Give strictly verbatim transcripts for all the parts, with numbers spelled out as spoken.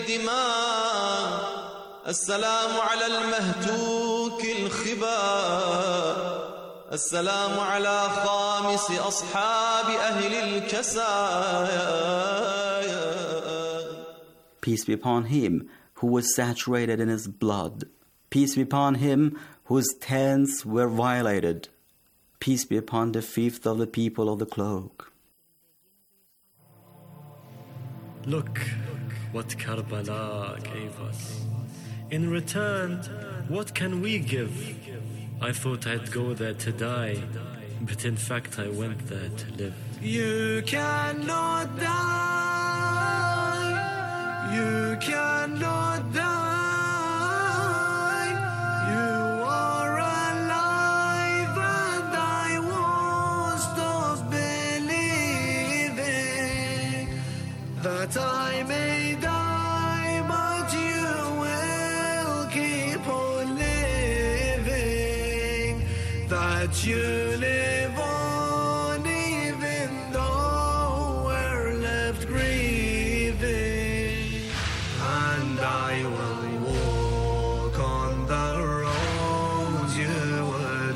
الدماء السلام على المهتوك الخبا السلام على خامس أصحاب أهل الكسايا. Peace be upon him who was saturated in his blood. Peace be upon him whose tents were violated. Peace be upon the fifth of the people of the cloak. Look what Karbala gave us. In return, what can we give? I thought I'd go there to die, but in fact I went there to live. You cannot die. You cannot die. You are alive and I won't stop believing that I may die, but you will keep on living, that you live on even though we're left grieving. And I will walk on the roads you would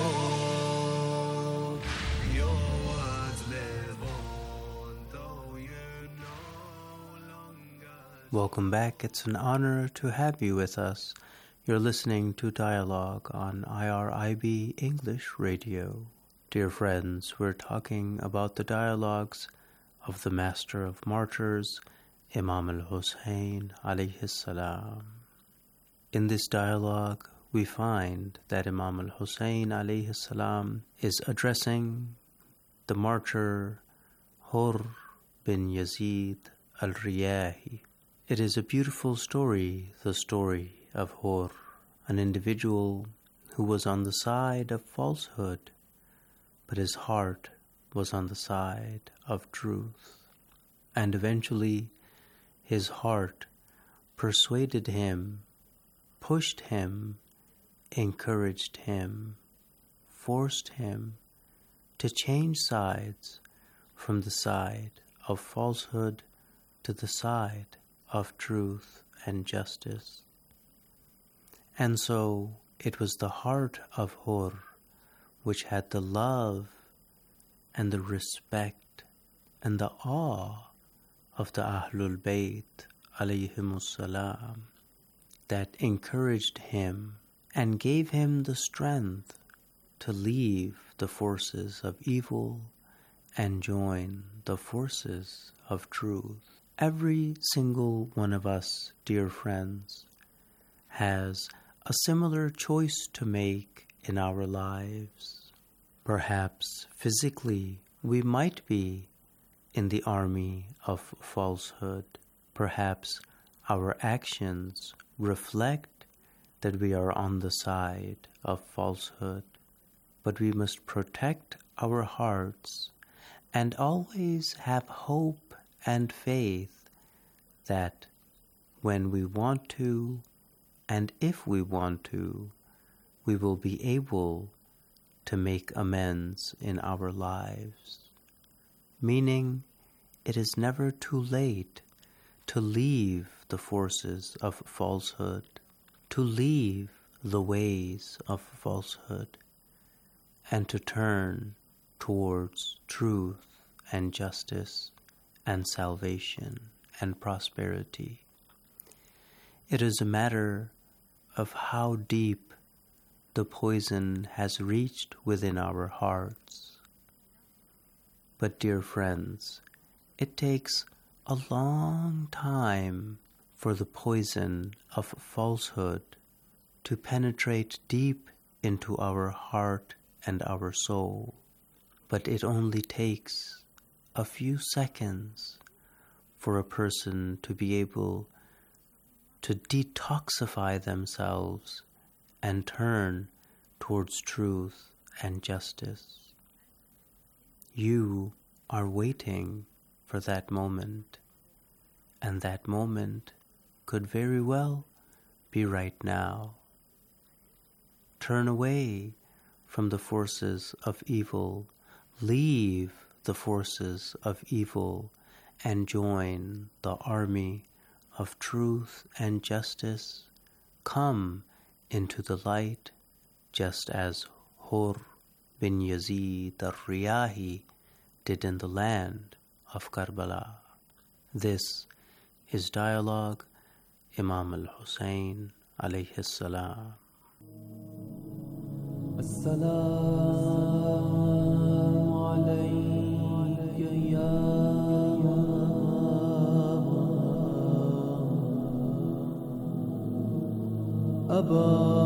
walk. Your words live on, though you no longer. Welcome back. It's an honor to have you with us. You're listening to Dialogue on I R I B English Radio. Dear friends, we're talking about the dialogues of the Master of Martyrs, Imam al-Hussein alayhi salam. In this dialogue, we find that Imam al-Hussein alayhi salam is addressing the martyr Hur bin Yazid al-Riyahi. It is a beautiful story, the story of Hur, an individual who was on the side of falsehood, but his heart was on the side of truth. And eventually, his heart persuaded him, pushed him, encouraged him, forced him to change sides from the side of falsehood to the side of truth and justice. And so it was the heart of Hur which had the love and the respect and the awe of the Ahlul Bayt alayhimus salam that encouraged him and gave him the strength to leave the forces of evil and join the forces of truth. Every single one of us, dear friends, has a similar choice to make in our lives. Perhaps physically we might be in the army of falsehood. Perhaps our actions reflect that we are on the side of falsehood. But we must protect our hearts and always have hope and faith that when we want to, and if we want to, we will be able to make amends in our lives. Meaning, it is never too late to leave the forces of falsehood, to leave the ways of falsehood, and to turn towards truth and justice and salvation and prosperity. It is a matter of how deep the poison has reached within our hearts. But dear friends, it takes a long time for the poison of falsehood to penetrate deep into our heart and our soul. But it only takes a few seconds for a person to be able to detoxify themselves and turn towards truth and justice. You are waiting for that moment, and that moment could very well be right now. Turn away from the forces of evil, leave the forces of evil, and join the army of truth and justice, come into the light, just as Hur bin Yazid al-Riyahi did in the land of Karbala. This is Dialogue, Imam al-Hussein alayhi salam. As-salamu alayka ya Aba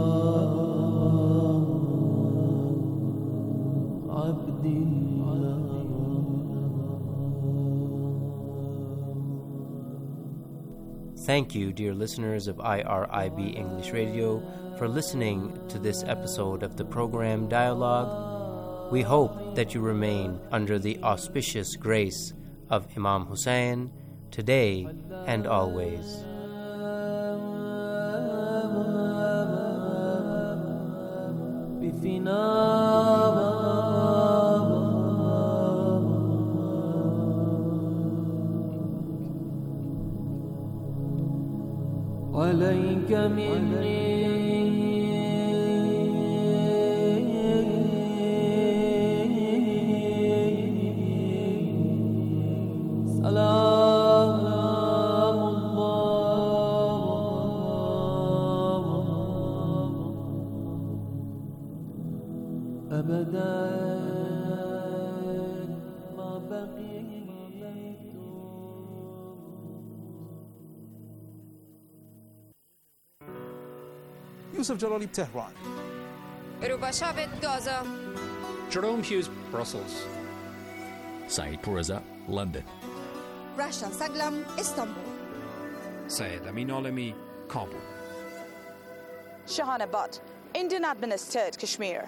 Abdillah. Thank you, dear listeners of I R I B English Radio, for listening to this episode of the program Dialogue. We hope that you remain under the auspicious grace of Imam Hussein today and always. عليك مني سلام الله أبدا ما بقيت. Yusuf Jalali, Tehran. Rubashavit, Gaza. Jerome Hughes, Brussels. Saeed Pourreza, London. Rasha Saglam, Istanbul. Syed Amin Alami, Kabul. Shahana Butt, Indian administered Kashmir.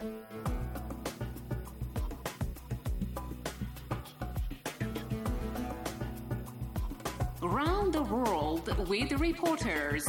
Around the world with reporters.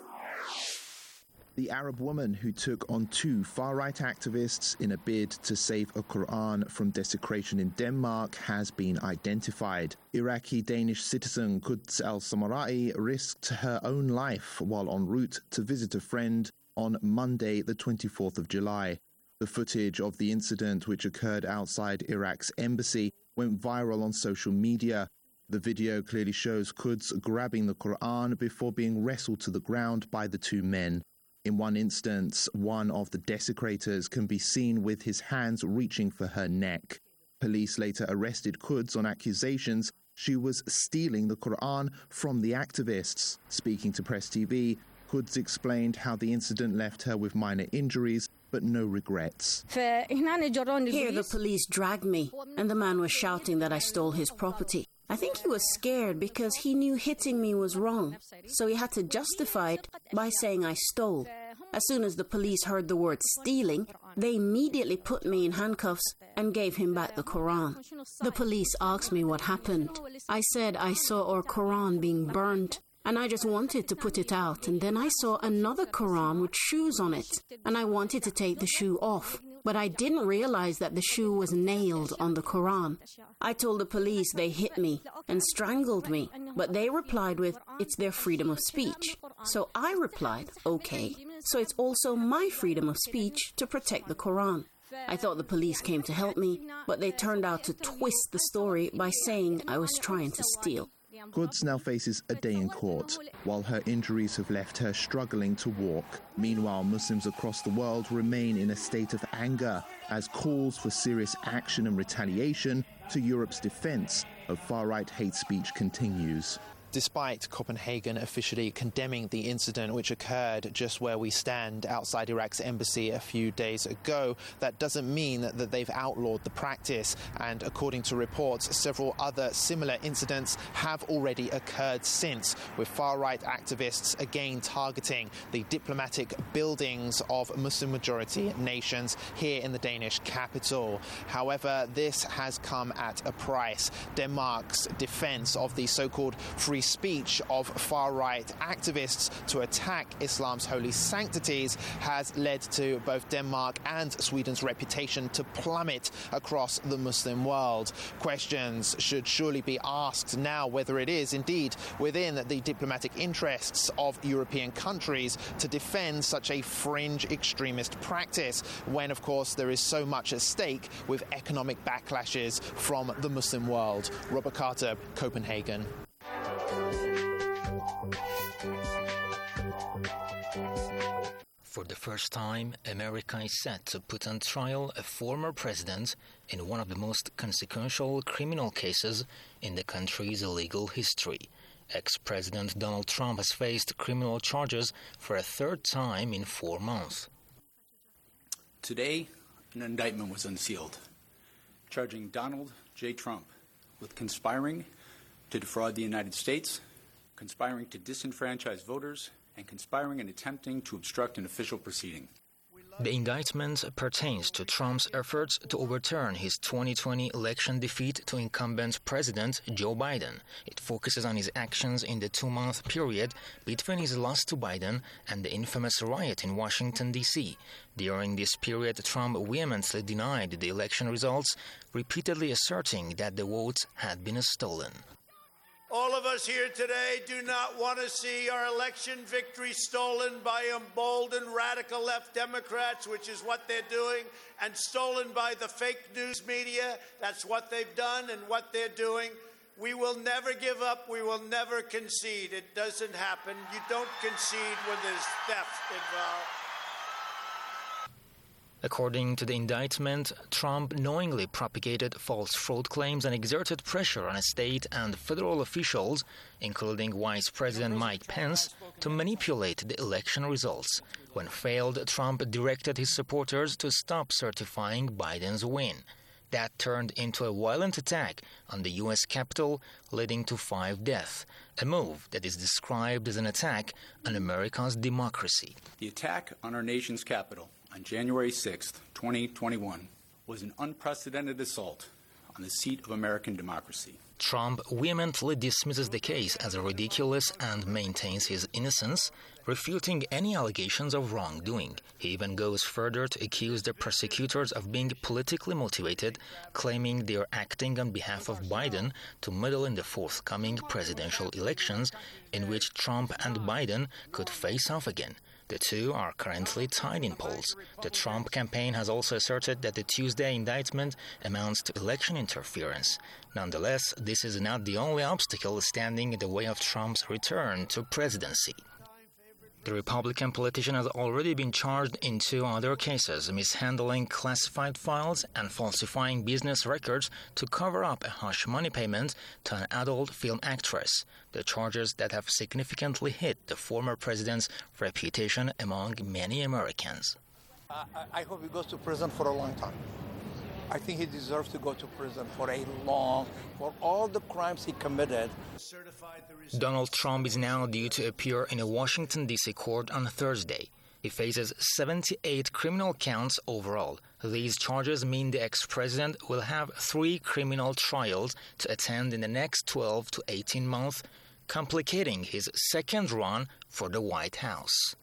The Arab woman who took on two far-right activists in a bid to save a Quran from desecration in Denmark has been identified. Iraqi-Danish citizen Quds al-Samarai risked her own life while en route to visit a friend on Monday, the twenty-fourth of July. The footage of the incident, which occurred outside Iraq's embassy, went viral on social media. The video clearly shows Quds grabbing the Quran before being wrestled to the ground by the two men. In one instance, one of the desecrators can be seen with his hands reaching for her neck. Police later arrested Quds on accusations she was stealing the Quran from the activists. Speaking to Press T V, Quds explained how the incident left her with minor injuries but no regrets. Here the police dragged me, and the man was shouting that I stole his property. I think he was scared because he knew hitting me was wrong, so he had to justify it by saying I stole. As soon as the police heard the word stealing, they immediately put me in handcuffs and gave him back the Quran. The police asked me what happened. I said I saw our Quran being burned, and I just wanted to put it out, and then I saw another Quran with shoes on it, and I wanted to take the shoe off. But I didn't realize that the shoe was nailed on the Quran. I told the police they hit me and strangled me, but they replied with, it's their freedom of speech. So I replied, okay, so it's also my freedom of speech to protect the Quran. I thought the police came to help me, but they turned out to twist the story by saying I was trying to steal. Quds now faces a day in court, while her injuries have left her struggling to walk. Meanwhile, Muslims across the world remain in a state of anger as calls for serious action and retaliation to Europe's defense of far-right hate speech continues. Despite Copenhagen officially condemning the incident which occurred just where we stand outside Iraq's embassy a few days ago, that doesn't mean that they've outlawed the practice. And according to reports, several other similar incidents have already occurred since, with far-right activists again targeting the diplomatic buildings of Muslim-majority nations here in the Danish capital. However, this has come at a price. Denmark's defense of the so-called free free speech of far-right activists to attack Islam's holy sanctities has led to both Denmark and Sweden's reputation to plummet across the Muslim world. Questions should surely be asked now whether it is indeed within the diplomatic interests of European countries to defend such a fringe extremist practice when, of course, there is so much at stake with economic backlashes from the Muslim world. Robert Carter, Copenhagen. For the first time, America is set to put on trial a former president in one of the most consequential criminal cases in the country's legal history. Ex-President Donald Trump has faced criminal charges for a third time in four months. Today, an indictment was unsealed, charging Donald J. Trump with conspiring to defraud the United States, conspiring to disenfranchise voters, and conspiring and attempting to obstruct an official proceeding. The indictment pertains to Trump's efforts to overturn his twenty twenty election defeat to incumbent President Joe Biden. It focuses on his actions in the two-month period between his loss to Biden and the infamous riot in Washington, D C During this period, Trump vehemently denied the election results, repeatedly asserting that the votes had been stolen. All of us here today do not want to see our election victory stolen by emboldened radical left Democrats, which is what they're doing, and stolen by the fake news media. That's what they've done and what they're doing. We will never give up. We will never concede. It doesn't happen. You don't concede when there's theft involved. According to the indictment, Trump knowingly propagated false fraud claims and exerted pressure on state and federal officials, including Vice President Mike Pence, to manipulate the election results. When failed, Trump directed his supporters to stop certifying Biden's win. That turned into a violent attack on the U S Capitol, leading to five deaths, a move that is described as an attack on America's democracy. The attack on our nation's capital on January sixth, twenty twenty-one, was an unprecedented assault on the seat of American democracy. Trump vehemently dismisses the case as ridiculous and maintains his innocence, refuting any allegations of wrongdoing. He even goes further to accuse the prosecutors of being politically motivated, claiming they are acting on behalf of Biden to meddle in the forthcoming presidential elections, in which Trump and Biden could face off again. The two are currently tied in polls. The Trump campaign has also asserted that the Tuesday indictment amounts to election interference. Nonetheless, this is not the only obstacle standing in the way of Trump's return to presidency. The Republican politician has already been charged in two other cases, mishandling classified files and falsifying business records to cover up a hush money payment to an adult film actress. The charges that have significantly hit the former president's reputation among many Americans. I, I hope he goes to prison for a long time. I think he deserves to go to prison for a long, for all the crimes he committed. Donald Trump is now due to appear in a Washington, D C court on Thursday. He faces seventy-eight criminal counts overall. These charges mean the ex-president will have three criminal trials to attend in the next twelve to eighteen months, complicating his second run for the White House.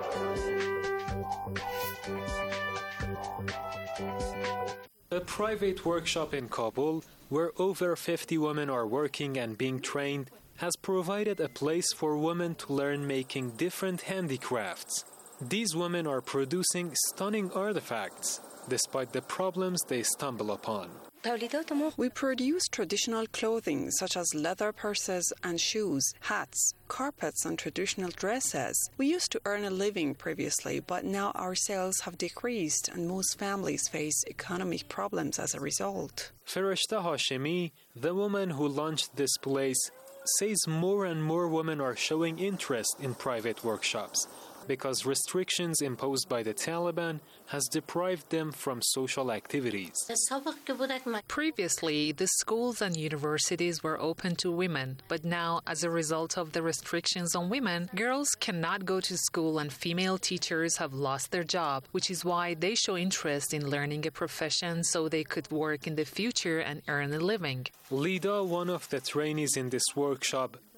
A private workshop in Kabul, where over fifty women are working and being trained, has provided a place for women to learn making different handicrafts. These women are producing stunning artifacts, despite the problems they stumble upon. We produce traditional clothing such as leather purses and shoes, hats, carpets and traditional dresses. We used to earn a living previously, but now our sales have decreased and most families face economic problems as a result. Ferishta Hashemi, the woman who launched this place, says more and more women are showing interest in private workshops, because restrictions imposed by the Taliban has deprived them from social activities. Previously, the schools and universities were open to women, but now, as a result of the restrictions on women, girls cannot go to school and female teachers have lost their job, which is why they show interest in learning a profession so they could work in the future and earn a living. Lida, one of the trainees in this workshop,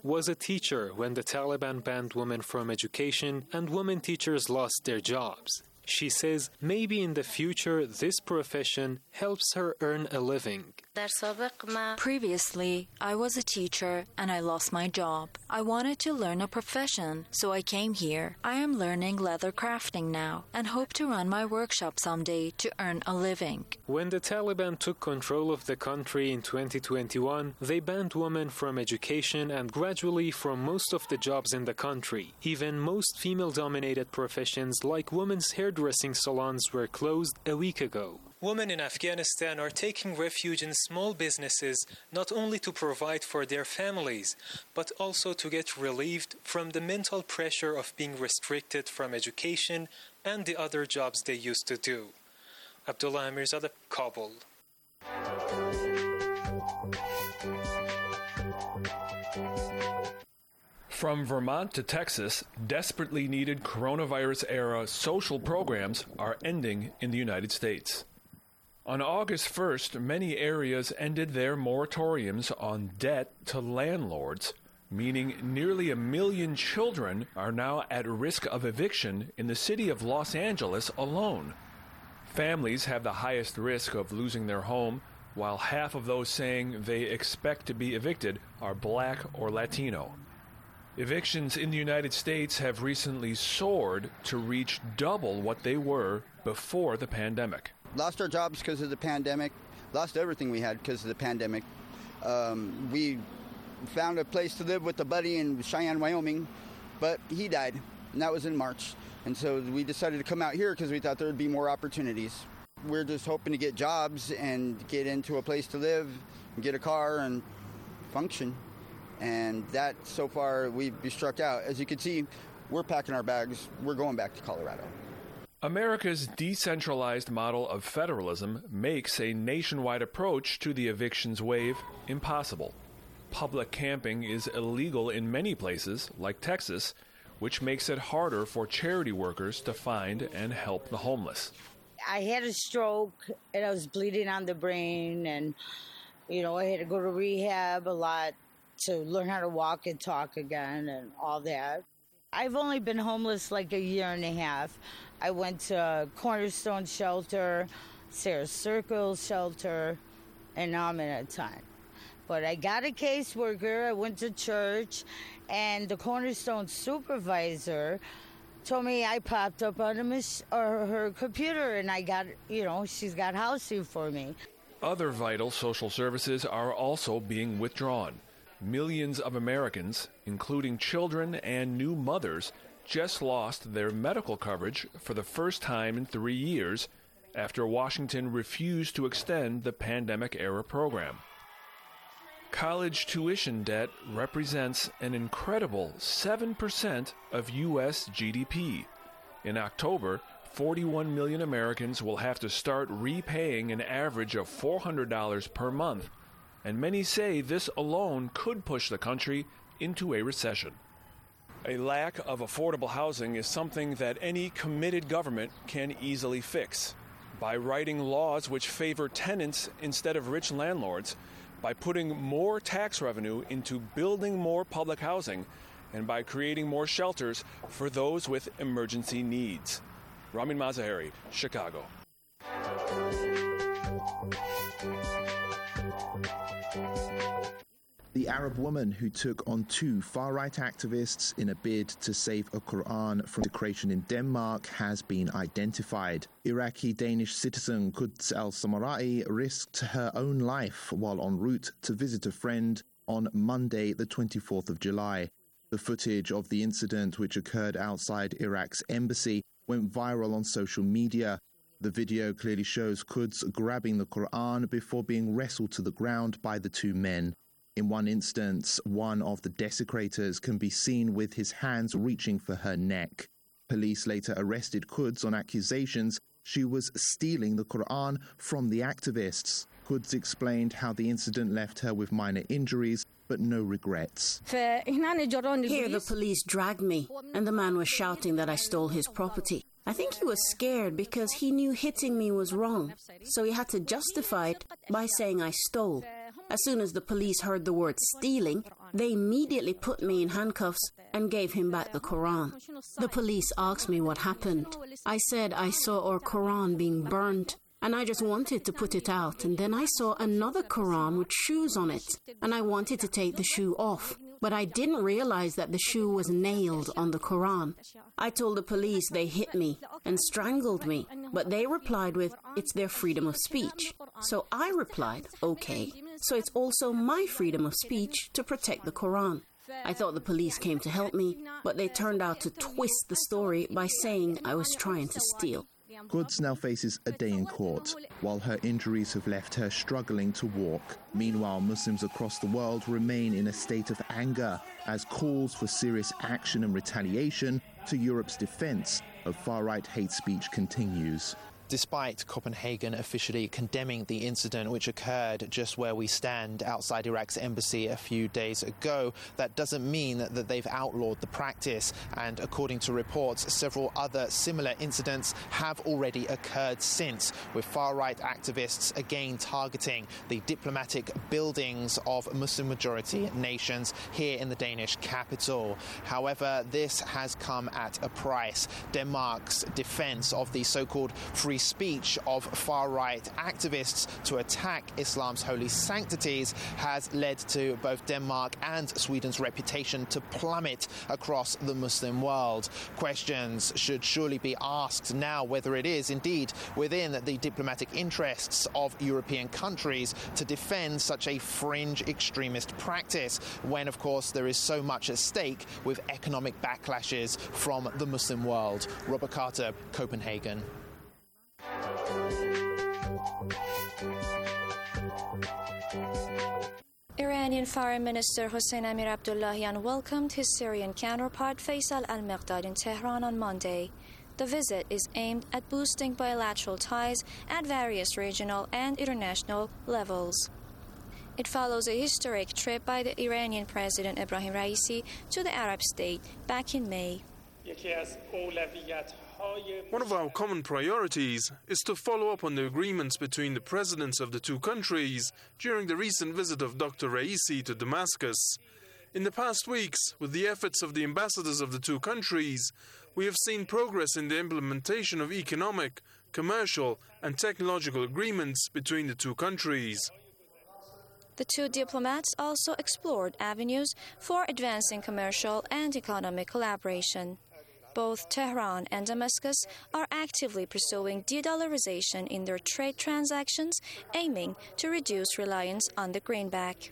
was a teacher when the Taliban banned women from education and women teachers lost their jobs. She says maybe in the future this profession helps her earn a living. Previously, I was a teacher and I lost my job. I wanted to learn a profession, so I came here. I am learning leather crafting now and hope to run my workshop someday to earn a living. When the Taliban took control of the country in twenty twenty-one, they banned women from education and gradually from most of the jobs in the country. Even most female-dominated professions like women's hairdressing salons were closed a week ago. Women in Afghanistan are taking refuge in small businesses not only to provide for their families, but also to get relieved from the mental pressure of being restricted from education and the other jobs they used to do. Abdullah Amirzadeh, Kabul. From Vermont to Texas, desperately needed coronavirus-era social programs are ending in the United States. On August first, many areas ended their moratoriums on debt to landlords, meaning nearly a million children are now at risk of eviction in the city of Los Angeles alone. Families have the highest risk of losing their home, while half of those saying they expect to be evicted are Black or Latino. Evictions in the United States have recently soared to reach double what they were before the pandemic. Lost our jobs because of the pandemic, lost everything we had because of the pandemic. Um, we found a place to live with a buddy in Cheyenne, Wyoming, but he died, and that was in March. And so we decided to come out here because we thought there would be more opportunities. We're just hoping to get jobs and get into a place to live, and get a car and function. And that, so far, we've struck out. As you can see, we're packing our bags. We're going back to Colorado. America's decentralized model of federalism makes a nationwide approach to the evictions wave impossible. Public camping is illegal in many places, like Texas, which makes it harder for charity workers to find and help the homeless. I had a stroke, and I was bleeding on the brain, and, you know, I had to go to rehab a lot to learn how to walk and talk again and all that. I've only been homeless like a year and a half. I went to Cornerstone Shelter, Sarah Circle Shelter, and now I'm in a tent. But I got a caseworker, I went to church, and the Cornerstone supervisor told me I popped up on a mis- or her computer, and I got, you know, she's got housing for me. Other vital social services are also being withdrawn. Millions of Americans, including children and new mothers, just lost their medical coverage for the first time in three years after Washington refused to extend the pandemic-era program. College tuition debt represents an incredible seven percent of U S G D P. In October, forty-one million Americans will have to start repaying an average of four hundred dollars per month, and many say this alone could push the country into a recession. A lack of affordable housing is something that any committed government can easily fix. By writing laws which favor tenants instead of rich landlords, by putting more tax revenue into building more public housing, and by creating more shelters for those with emergency needs. Ramin Mazaheri, Chicago. The Arab woman who took on two far-right activists in a bid to save a Quran from desecration in Denmark has been identified. Iraqi-Danish citizen Quds al-Samarai risked her own life while en route to visit a friend on Monday, the twenty-fourth of July. The footage of the incident, which occurred outside Iraq's embassy, went viral on social media. The video clearly shows Quds grabbing the Quran before being wrestled to the ground by the two men. In one instance, one of the desecrators can be seen with his hands reaching for her neck. Police later arrested Quds on accusations she was stealing the Quran from the activists. Quds explained how the incident left her with minor injuries, but no regrets. Here the police dragged me, and the man was shouting that I stole his property. I think he was scared because he knew hitting me was wrong, so he had to justify it by saying I stole. As soon as the police heard the word stealing, They immediately put me in handcuffs and gave him back the Quran. The police asked me what happened. I said I saw our Quran being burnt, and I just wanted to put it out. And then I saw another Quran with shoes on it, and I wanted to take the shoe off. But I didn't realize that the shoe was nailed on the Quran. I told the police they hit me and strangled me, but they replied with, it's their freedom of speech. So I replied, okay, so it's also my freedom of speech to protect the Quran. I thought the police came to help me, but they turned out to twist the story by saying I was trying to steal. Quds now faces a day in court, while her injuries have left her struggling to walk. Meanwhile, Muslims across the world remain in a state of anger as calls for serious action and retaliation to Europe's defence of far-right hate speech continues. Despite Copenhagen officially condemning the incident which occurred just where we stand outside Iraq's embassy a few days ago, that doesn't mean that they've outlawed the practice. And according to reports, several other similar incidents have already occurred since, with far-right activists again targeting the diplomatic buildings of Muslim-majority nations here in the Danish capital. However, this has come at a price. Denmark's defence of the so-called free speech of far-right activists to attack Islam's holy sanctities has led to both Denmark and Sweden's reputation to plummet across the Muslim world. Questions should surely be asked now whether it is indeed within the diplomatic interests of European countries to defend such a fringe extremist practice, when of course there is so much at stake with economic backlashes from the Muslim world. Robert Carter, Copenhagen. Iranian Foreign Minister Hossein Amir Abdullahian welcomed his Syrian counterpart Faisal al-Maqdad in Tehran on Monday. The visit is aimed at boosting bilateral ties at various regional and international levels. It follows a historic trip by the Iranian President Ebrahim Raisi to the Arab state back in May. One of our common priorities is to follow up on the agreements between the presidents of the two countries during the recent visit of Doctor Raisi to Damascus. In the past weeks, with the efforts of the ambassadors of the two countries, we have seen progress in the implementation of economic, commercial, and technological agreements between the two countries. The two diplomats also explored avenues for advancing commercial and economic collaboration. Both Tehran and Damascus are actively pursuing de-dollarization in their trade transactions, aiming to reduce reliance on the greenback.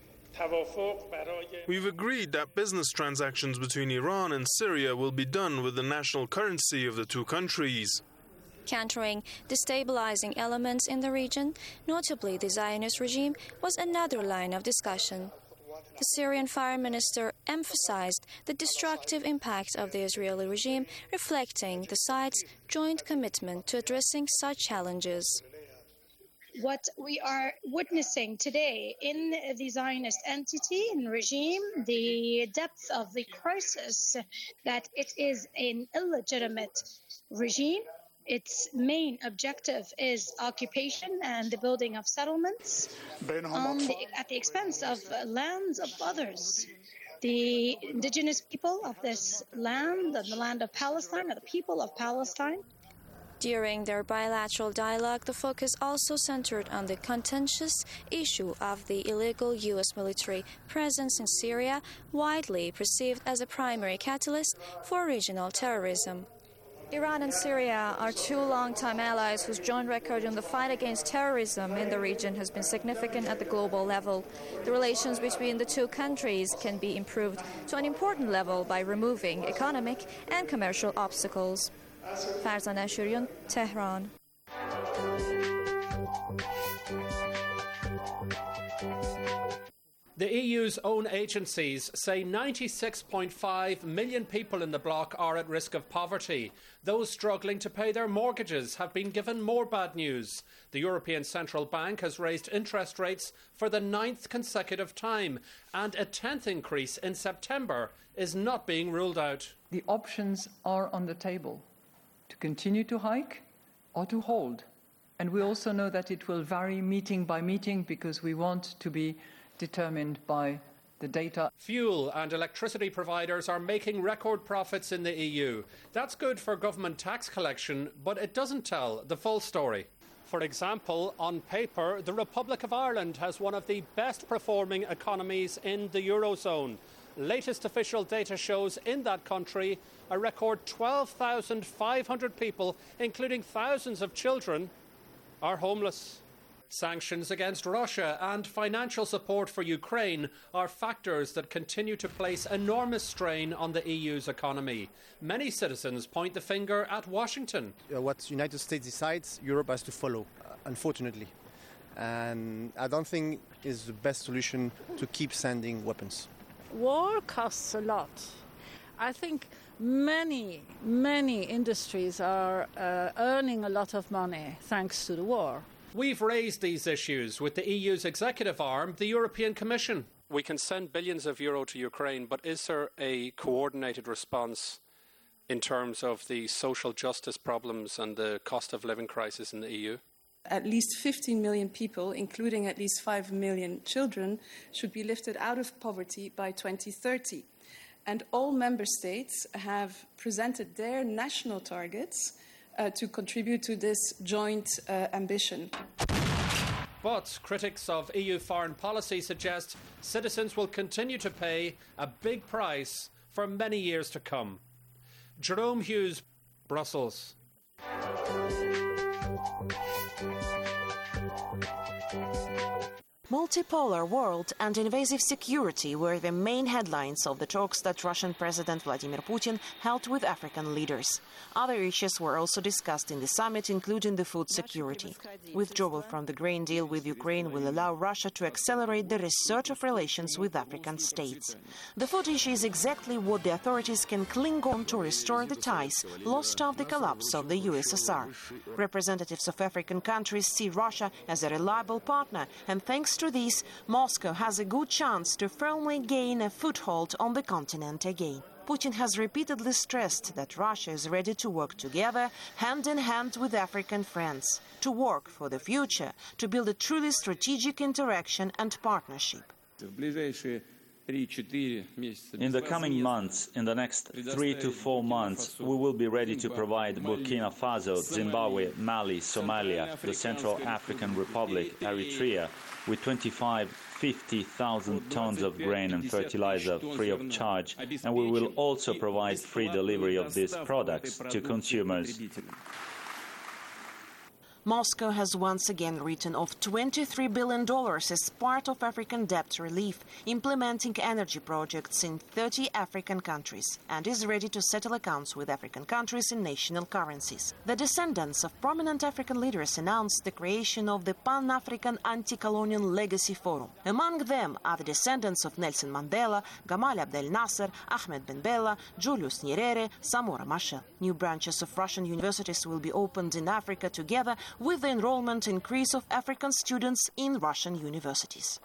We've agreed that business transactions between Iran and Syria will be done with the national currency of the two countries. Countering destabilizing elements in the region, notably the Zionist regime, was another line of discussion. The Syrian foreign minister emphasized the destructive impact of the Israeli regime, reflecting the sides' joint commitment to addressing such challenges. What we are witnessing today in the Zionist entity and regime, the depth of the crisis, that it is an illegitimate regime. Its main objective is occupation and the building of settlements um, the, at the expense of lands of others. The indigenous people of this land, the land of Palestine, are the people of Palestine. During their bilateral dialogue, the focus also centered on the contentious issue of the illegal U S military presence in Syria, widely perceived as a primary catalyst for regional terrorism. Iran and Syria are two long-time allies whose joint record in the fight against terrorism in the region has been significant at the global level. The relations between the two countries can be improved to an important level by removing economic and commercial obstacles. Farzan Ashurian, Tehran. The E U's own agencies say ninety-six point five million people in the bloc are at risk of poverty. Those struggling to pay their mortgages have been given more bad news. The European Central Bank has raised interest rates for the ninth consecutive time, and a tenth increase in September is not being ruled out. The options are on the table, to continue to hike or to hold. And we also know that it will vary meeting by meeting because we want to be determined by The data. Fuel and electricity providers are making record profits in the E U. That's good for government tax collection, but it doesn't tell the full story. For example, on paper, the Republic of Ireland has one of the best performing economies in the Eurozone. Latest official data shows in that country a record twelve thousand five hundred people, including thousands of children, are homeless. Sanctions against Russia and financial support for Ukraine are factors that continue to place enormous strain on the E U's economy. Many citizens point the finger at Washington. Uh, what the United States decides, Europe has to follow, uh, unfortunately. And I don't think it's the best solution to keep sending weapons. War costs a lot. I think many, many industries are uh, earning a lot of money thanks to the war. We've raised these issues with the E U's executive arm, the European Commission. We can send billions of euro to Ukraine, but is there a coordinated response in terms of the social justice problems and the cost of living crisis in the E U? At least fifteen million people, including at least five million children, should be lifted out of poverty by twenty thirty. And all member states have presented their national targets Uh, to contribute to this joint uh, ambition. But critics of E U foreign policy suggest citizens will continue to pay a big price for many years to come. Jerome Hughes, Brussels. Multipolar world and invasive security were the main headlines of the talks that Russian President Vladimir Putin held with African leaders. Other issues were also discussed in the summit, including the food security. Withdrawal from the grain deal with Ukraine will allow Russia to accelerate the research of relations with African states. The food issue is exactly what the authorities can cling on to restore the ties lost after the collapse of the U S S R. Representatives of African countries see Russia as a reliable partner, and thanks to this, Moscow has a good chance to firmly gain a foothold on the continent again. Putin has repeatedly stressed that Russia is ready to work together, hand in hand with African friends, to work for the future, to build a truly strategic interaction and partnership. In the coming months, in the next three to four months, we will be ready to provide Burkina Faso, Zimbabwe, Mali, Somalia, the Central African Republic, Eritrea, with twenty-five, fifty thousand tons of grain and fertilizer free of charge, and we will also provide free delivery of these products to consumers. Moscow has once again written off twenty-three billion dollars as part of African debt relief, implementing energy projects in thirty African countries, and is ready to settle accounts with African countries in national currencies. The descendants of prominent African leaders announced the creation of the Pan-African Anti-Colonial Legacy Forum. Among them are the descendants of Nelson Mandela, Gamal Abdel Nasser, Ahmed Ben Bella, Julius Nyerere, Samora Machel. New branches of Russian universities will be opened in Africa together with the enrollment increase of African students in Russian universities.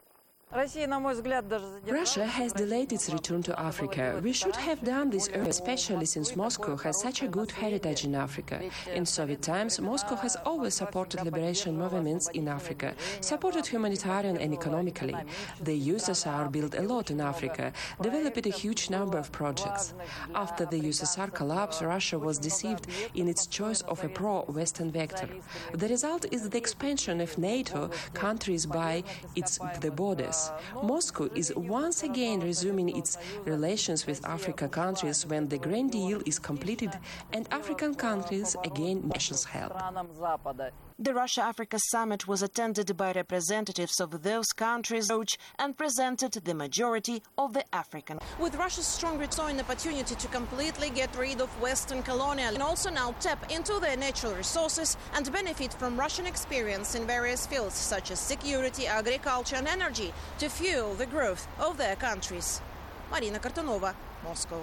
Russia has delayed its return to Africa. We should have done this earlier, especially since Moscow has such a good heritage in Africa. In Soviet times, Moscow has always supported liberation movements in Africa, supported humanitarian and economically. The U S S R built a lot in Africa, developed a huge number of projects. After the U S S R collapse, Russia was deceived in its choice of a pro-Western vector. The result is the expansion of NATO countries by its the borders. Moscow is once again resuming its relations with African countries when the grain deal is completed and African countries again nations help. The Russia-Africa summit was attended by representatives of those countries and presented the majority of the African. With Russia's strong return, an opportunity to completely get rid of Western colonial and also now tap into their natural resources and benefit from Russian experience in various fields such as security, agriculture and energy to fuel the growth of their countries. Marina Kartanova, Moscow.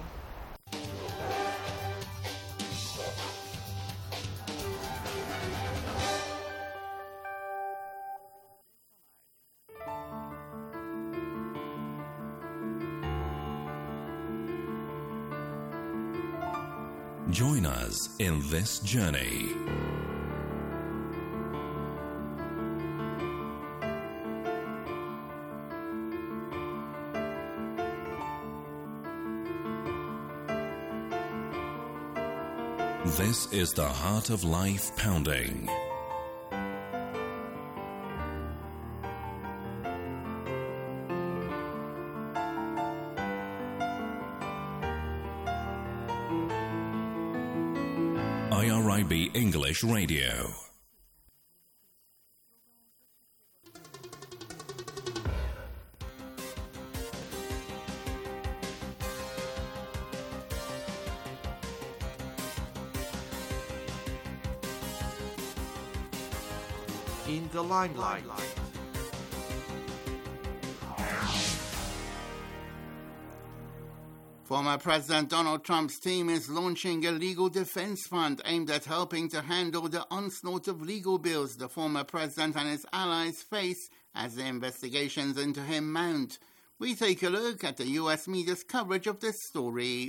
Join us in this journey. This is the Heart of Life Pounding. I R I B English Radio. In the limelight. Former President Donald Trump's team is launching a legal defense fund aimed at helping to handle the onslaught of legal bills the former president and his allies face as the investigations into him mount. We take a look at the U S media's coverage of this story.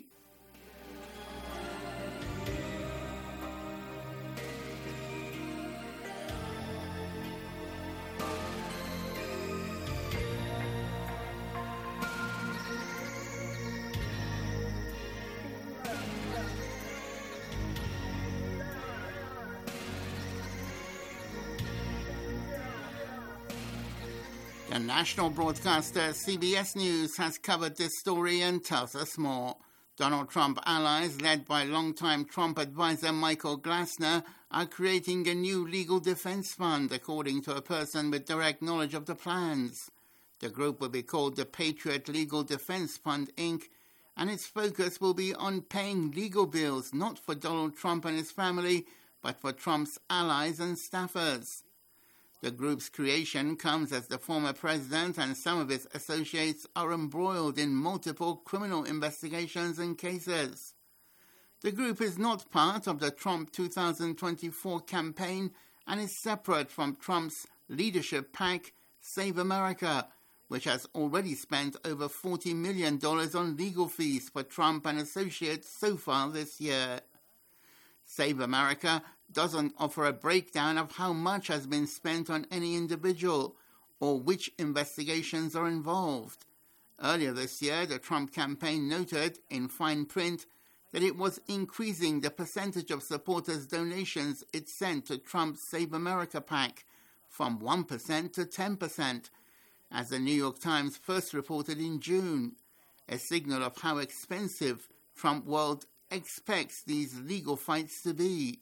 The national broadcaster C B S News has covered this story and tells us more. Donald Trump allies, led by longtime Trump advisor Michael Glassner, are creating a new legal defense fund, according to a person with direct knowledge of the plans. The group will be called the Patriot Legal Defense Fund, Incorporated, and its focus will be on paying legal bills, not for Donald Trump and his family, but for Trump's allies and staffers. The group's creation comes as the former president and some of his associates are embroiled in multiple criminal investigations and cases. The group is not part of the Trump two thousand twenty-four campaign and is separate from Trump's leadership PAC, Save America, which has already spent over forty million dollars on legal fees for Trump and associates so far this year. Save America doesn't offer a breakdown of how much has been spent on any individual or which investigations are involved. Earlier this year, the Trump campaign noted in fine print that it was increasing the percentage of supporters' donations it sent to Trump's Save America PAC from one percent to ten percent, as the New York Times first reported in June, a signal of how expensive Trump World expects these legal fights to be.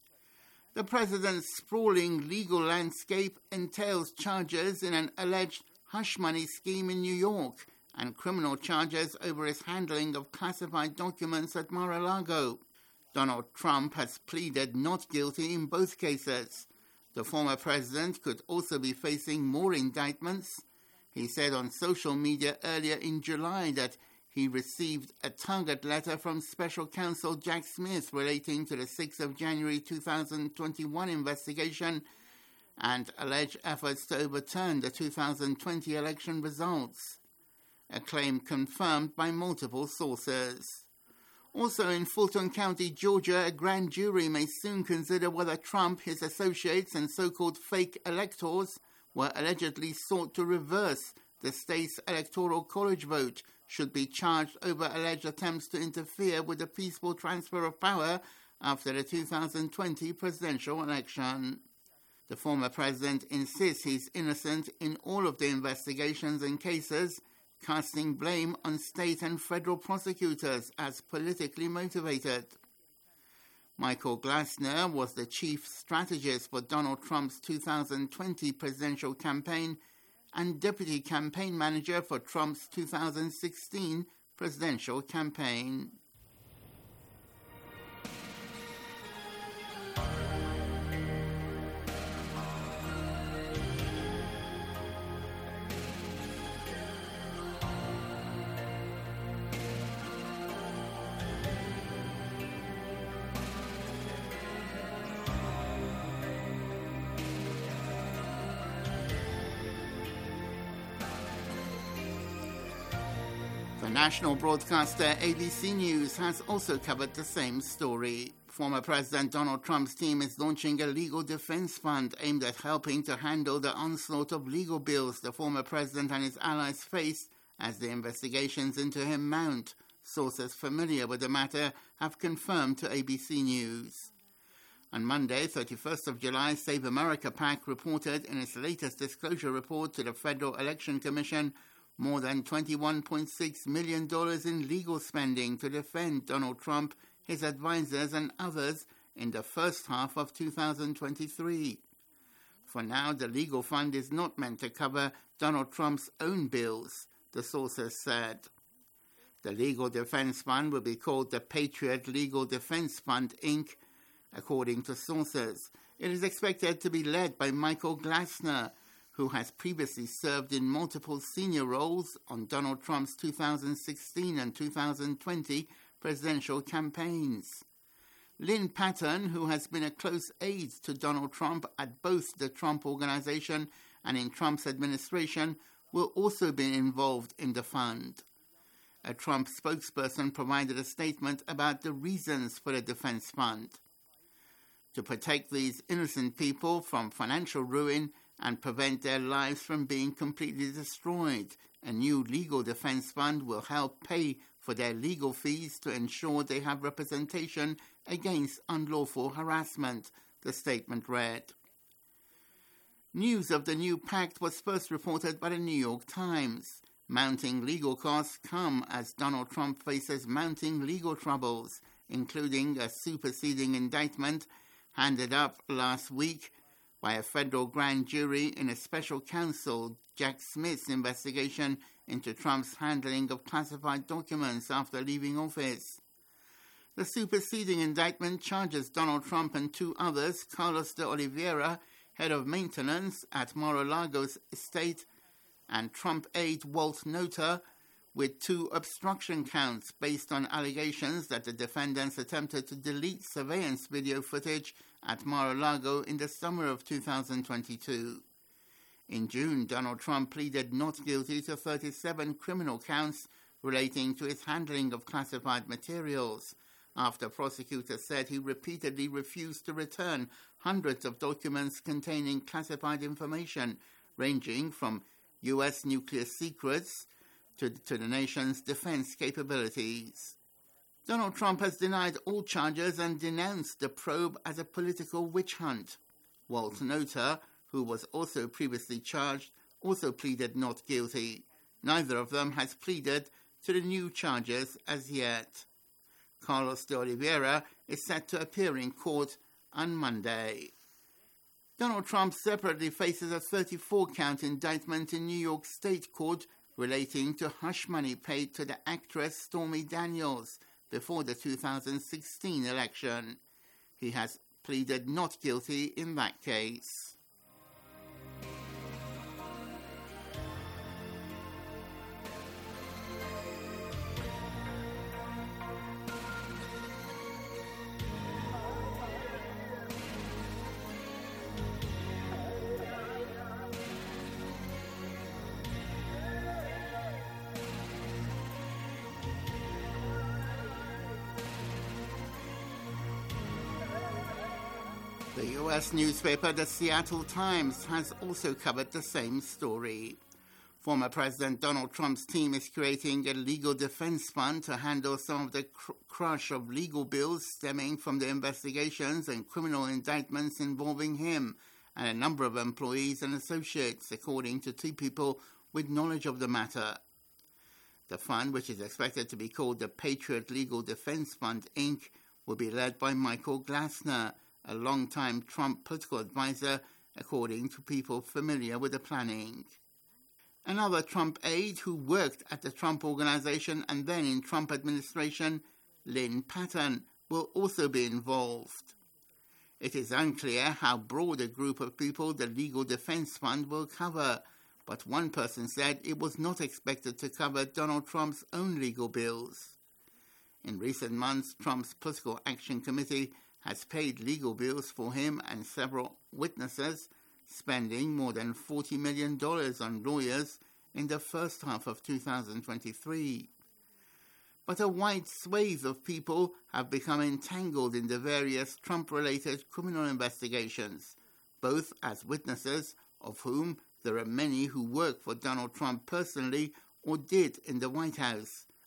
The president's sprawling legal landscape entails charges in an alleged hush money scheme in New York and criminal charges over his handling of classified documents at Mar-a-Lago. Donald Trump has pleaded not guilty in both cases. The former president could also be facing more indictments. He said on social media earlier in July that he received a target letter from Special Counsel Jack Smith relating to the sixth of January two thousand twenty-one investigation and alleged efforts to overturn the two thousand twenty election results, a claim confirmed by multiple sources. Also in Fulton County, Georgia, a grand jury may soon consider whether Trump, his associates, and so-called fake electors were allegedly sought to reverse the state's electoral college vote should be charged over alleged attempts to interfere with the peaceful transfer of power after the two thousand twenty presidential election. The former president insists he's innocent in all of the investigations and cases, casting blame on state and federal prosecutors as politically motivated. Michael Glassner was the chief strategist for Donald Trump's two thousand twenty presidential campaign and deputy campaign manager for Trump's two thousand sixteen presidential campaign. The national broadcaster A B C News has also covered the same story. Former President Donald Trump's team is launching a legal defense fund aimed at helping to handle the onslaught of legal bills the former president and his allies face as the investigations into him mount, Sources familiar with the matter have confirmed to A B C News. On Monday, thirty-first of July, Save America PAC reported in its latest disclosure report to the Federal Election Commission more than twenty-one point six million dollars in legal spending to defend Donald Trump, his advisors and others in the first half of two thousand twenty-three. For now, the legal fund is not meant to cover Donald Trump's own bills, the sources said. The legal defense fund will be called the Patriot Legal Defense Fund, Incorporated, according to sources. It is expected to be led by Michael Glassner, who has previously served in multiple senior roles on Donald Trump's two thousand sixteen and two thousand twenty presidential campaigns. Lynn Patton, who has been a close aide to Donald Trump at both the Trump Organization and in Trump's administration, will also be involved in the fund. A Trump spokesperson provided a statement about the reasons for the defense fund. To protect these innocent people from financial ruin and prevent their lives from being completely destroyed, a new legal defense fund will help pay for their legal fees to ensure they have representation against unlawful harassment, the statement read. News of the new pact was first reported by the New York Times. Mounting legal costs come as Donald Trump faces mounting legal troubles, including a superseding indictment handed up last week by a federal grand jury in a special counsel Jack Smith's investigation into Trump's handling of classified documents after leaving office. The superseding indictment charges Donald Trump and two others, Carlos de Oliveira, head of maintenance at Mar-a-Lago's estate, and Trump aide Walt Nauta, with two obstruction counts based on allegations that the defendants attempted to delete surveillance video footage at Mar-a-Lago in the summer of two thousand twenty-two. In June, Donald Trump pleaded not guilty to thirty-seven criminal counts relating to his handling of classified materials, after prosecutors said he repeatedly refused to return hundreds of documents containing classified information, ranging from U S nuclear secrets to, to the nation's defense capabilities. Donald Trump has denied all charges and denounced the probe as a political witch hunt. Walt Nauta, who was also previously charged, also pleaded not guilty. Neither of them has pleaded to the new charges as yet. Carlos de Oliveira is set to appear in court on Monday. Donald Trump separately faces a thirty-four count indictment in New York State Court relating to hush money paid to the actress Stormy Daniels before the two thousand sixteen election. He has pleaded not guilty in that case. The U S newspaper The Seattle Times has also covered the same story. Former President Donald Trump's team is creating a legal defense fund to handle some of the cr- crush of legal bills stemming from the investigations and criminal indictments involving him and a number of employees and associates, according to two people with knowledge of the matter. The fund, which is expected to be called the Patriot Legal Defense Fund, Incorporated, will be led by Michael Glassner, a longtime Trump political advisor, according to people familiar with the planning. Another Trump aide who worked at the Trump Organization and then in Trump administration, Lynn Patton, will also be involved. It is unclear how broad a group of people the Legal Defense Fund will cover, but one person said it was not expected to cover Donald Trump's own legal bills. In recent months, Trump's Political Action Committee has paid legal bills for him and several witnesses, spending more than forty million dollars on lawyers in the first half of two thousand twenty-three. But a wide swathe of people have become entangled in the various Trump-related criminal investigations, both as witnesses, of whom there are many who work for Donald Trump personally or did in the White House,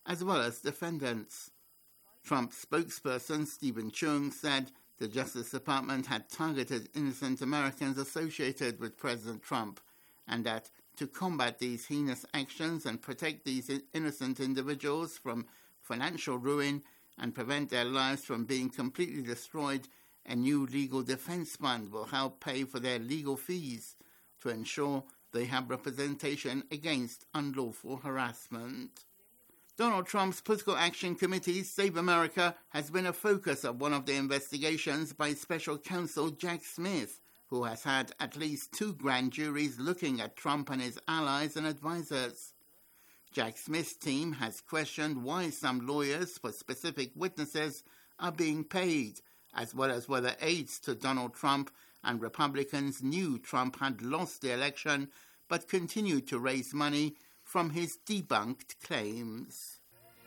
as well as defendants. Trump spokesperson Stephen Chung said the Justice Department had targeted innocent Americans associated with President Trump, and that to combat these heinous actions and protect these innocent individuals from financial ruin and prevent their lives from being completely destroyed, a new legal defense fund will help pay for their legal fees to ensure they have representation against unlawful harassment. Donald Trump's Political Action Committee, Save America, has been a focus of one of the investigations by Special Counsel Jack Smith, who has had at least two grand juries looking at Trump and his allies and advisors. Jack Smith's team has questioned why some lawyers for specific witnesses are being paid, as well as whether aides to Donald Trump and Republicans knew Trump had lost the election but continued to raise money from his debunked claims.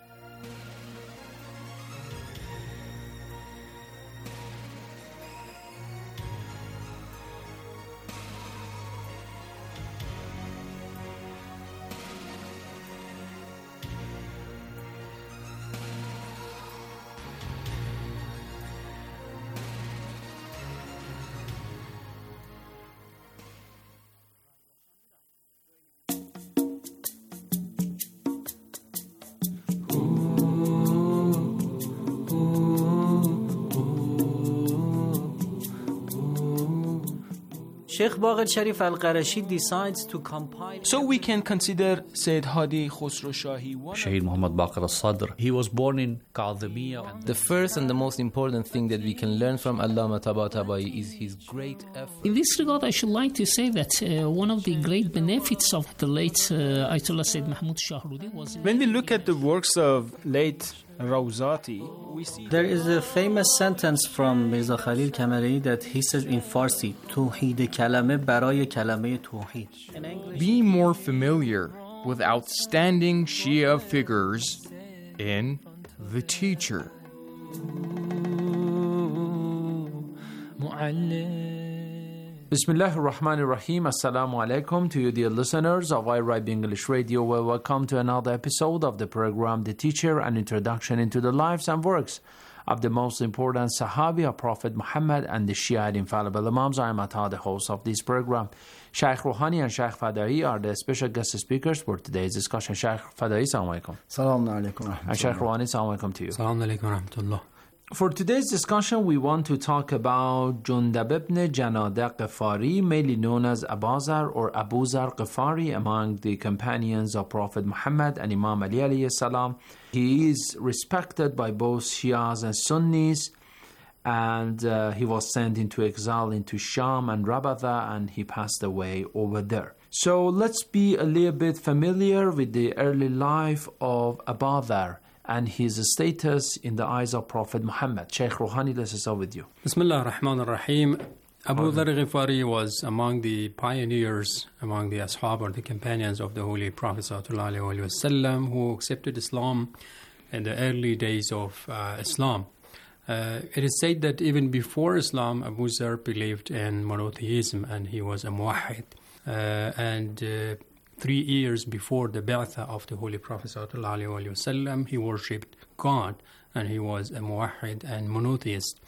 Sheikh Baqir Sharif Al-Qarashi decides to compile. So we can consider Sayyid Hadi Khosrow Shahi one. Shaheed Muhammad Baqir al-Sadr. He was born in Kadhimiya. The first and the most important thing that we can learn from Allama Tabatabai is his great effort. In this regard, I should like to say that uh, one of the great benefits of the late uh, Ayatollah Sayyid Mahmoud Shahrudi was... When we look at the works of late Rawzati, we see... There is a famous sentence from Mirza Khalil Kamari that he says in Farsi, Tawheed kalame baraye kalame tawheed. Be more familiar with outstanding Shia figures in The Teacher. Bismillah ar-Rahman ar-Rahim. Assalamu alaikum to you, dear listeners of I Write English Radio. Well, welcome to another episode of the program The Teacher, an introduction into the lives and works of the most important Sahabi of Prophet Muhammad and the Shia infallible Imams. I am Atta, the host of this program. Shaykh Rouhani and Shaykh Fadai are the special guest speakers for today's discussion. Shaykh Fadai, assalamu alaikum. Assalamu alaikum. And Shaykh Rouhani, assalamu alaikum to you. Assalamu alaikum rahmatullah. For today's discussion, we want to talk about Jundab ibn Janada Qifari, mainly known as Abazar or Abu Zar Qifari, among the companions of Prophet Muhammad and Imam Ali alayhi salam. He is respected by both Shias and Sunnis, and uh, he was sent into exile into Sham and Rabatha, and he passed away over there. So let's be a little bit familiar with the early life of Abazar and his status in the eyes of Prophet Muhammad. Shaykh Rouhani, let's start with you. Bismillah ar-Rahman ar-Rahim. Abu Dharr Ghifari was among the pioneers, among the Ashab or the companions of the Holy Prophet sallallahu alaihi wasallam, who accepted Islam in the early days of uh, Islam. Uh, it is said that even before Islam, Abu Dharr believed in monotheism and he was a muwahhid. Uh, and uh, Three years before the Ba'atha of the Holy Prophet ﷺ, he worshipped God and he was a muwahhid and monotheist.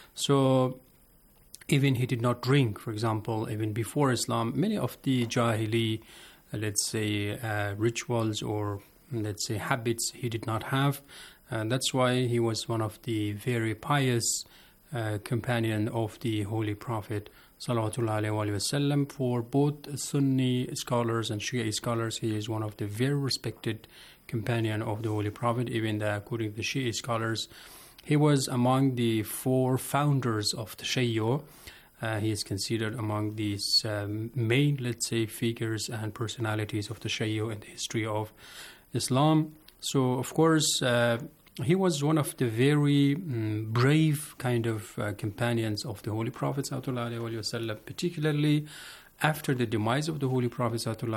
So even he did not drink, for example, even before Islam, many of the Jahili, uh, let's say, uh, rituals or let's say habits he did not have. And that's why he was one of the very pious uh, companion of the Holy Prophet Salawatullah alayhi wa sallam. For both Sunni scholars and Shia scholars, he is one of the very respected companion of the Holy Prophet. Even the, according to the Shia scholars, he was among the four founders of the Shia. Uh, he is considered among these um, main, let's say, figures and personalities of the Shia in the history of Islam. So, of course, uh, he was one of the very um, brave kind of uh, companions of the Holy Prophet ﷺ, particularly after the demise of the Holy Prophet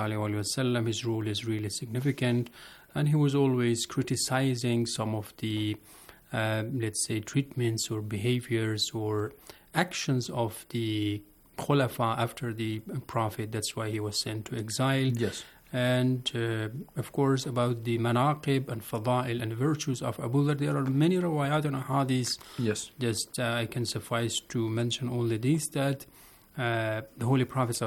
ﷺ. His role is really significant, and he was always criticizing some of the, uh, let's say, treatments or behaviors or actions of the Khulafa after the Prophet. That's why he was sent to exile. Yes. And, uh, of course, about the manaqib and fada'il and virtues of Abu Dhar, there are many riwayat and hadiths. Yes. Just uh, I can suffice to mention only this, that uh, the Holy Prophet